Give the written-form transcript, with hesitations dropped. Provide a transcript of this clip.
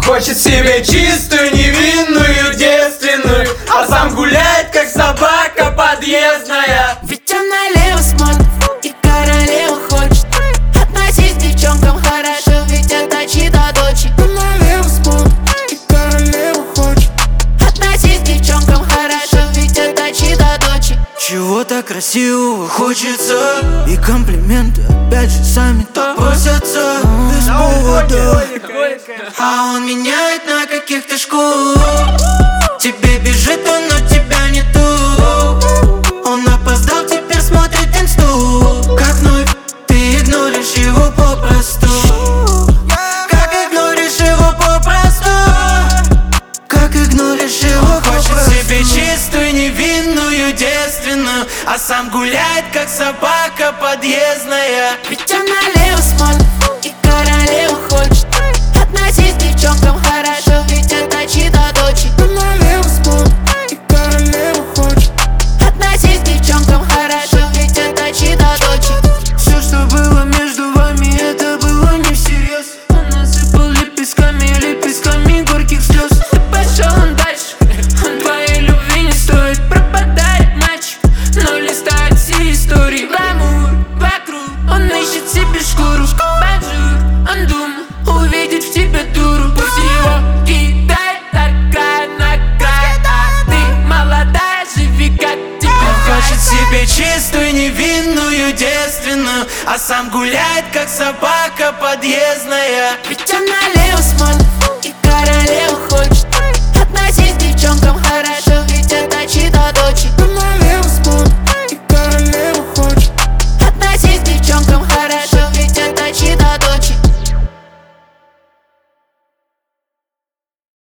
Хочет себе чистую, невинную, девственную, а сам гуляет, как собака подъездная. Ведь он налево смотрит и королеву хочет. Относись к девчонкам хорошо, ведь это чьи-то дочи. Он налево смотрит и королеву хочет. Относись к девчонкам хорошо, ведь это чьи-то дочи. Чего-то красивого хочется, и комплименты опять же сами так просятся без повода. А он меняет на каких-то шкур. Тебе бежит он, но тебя нету. Он опоздал, теперь смотрит инсту. Как вновь ты игноришь его попросту. Как игноришь его попросту. Как игноришь его попросту. Хочет себе чистую, невинную, девственную, а сам гуляет, как собака подъездная. Ведь он налево смотрит и королеву хочет. Относись к девчонкам хорошо, ведь это чьи-то дочи. Он налево смотрит и королеву хочет. Относись к девчонкам хорошо, ведь это чьи-то дочи. Все, что было между вами, это было не всерьез. Он насыпал лепестками горьких слез. Ты пошел он дальше, он твоей любви не стоит. Пропадает мальчик, но листает все истории. Гламур вокруг, он ищет себе шкуру. Бонжур, он думал увидеть в тебе дуру. Пусть его кидает такая награда, а ты молодая, живи как тебе. Хочет себе чистую, невинную, девственную, а сам гуляет, как собака подъездная. Ведь